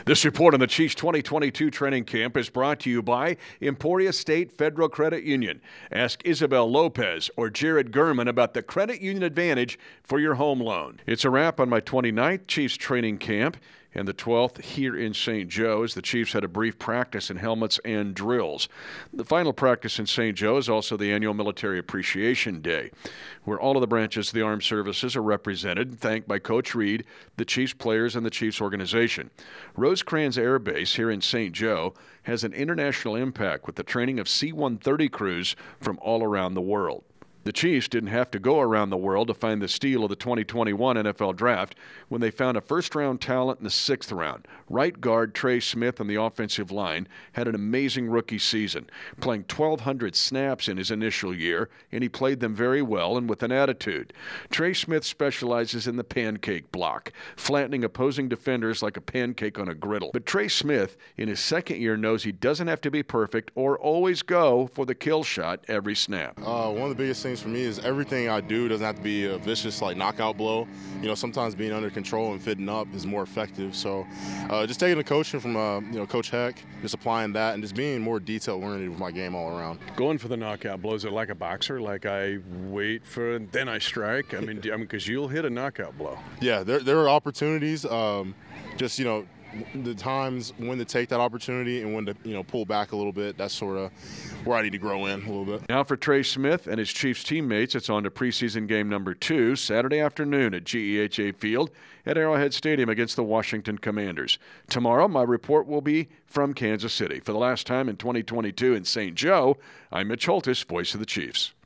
This report on the Chiefs 2022 training camp is brought to you by Emporia State Federal Credit Union. Ask Isabel Lopez or Jared Gurman about the credit union advantage for your home loan. It's a wrap on my 29th Chiefs training camp and the 12th here in St. Joe as the Chiefs had a brief practice in helmets and drills. The final practice in St. Joe is also the annual Military Appreciation Day, where all of the branches of the armed services are represented and thanked by Coach Reed, the Chiefs players, and the Chiefs organization. Rosecrans Air Base here in St. Joe has an international impact with the training of C-130 crews from all around the world. The Chiefs didn't have to go around the world to find the steal of the 2021 NFL Draft when they found a first-round talent in the sixth round. Right guard Trey Smith on the offensive line had an amazing rookie season, playing 1,200 snaps in his initial year, and he played them very well and with an attitude. Trey Smith specializes in the pancake block, flattening opposing defenders like a pancake on a griddle. But Trey Smith, in his second year, knows he doesn't have to be perfect or always go for the kill shot every snap. One of the biggest things for me is everything I do doesn't have to be a vicious knockout blow. Sometimes being under control and fitting up is more effective. So just taking the coaching from Coach Heck, just applying that and just being more detail-oriented with my game all around. Going for the knockout blows, it like a boxer, like I wait for it, then I strike. I mean, because you'll hit a knockout blow. Yeah, there are opportunities. The times when to take that opportunity and when to pull back a little bit. That's sort of where I need to grow in a little bit. Now for Trey Smith and his Chiefs teammates, it's on to preseason game number 2, Saturday afternoon at GEHA Field at Arrowhead Stadium against the Washington Commanders. Tomorrow, my report will be from Kansas City. For the last time in 2022 in St. Joe, I'm Mitch Holtis, voice of the Chiefs.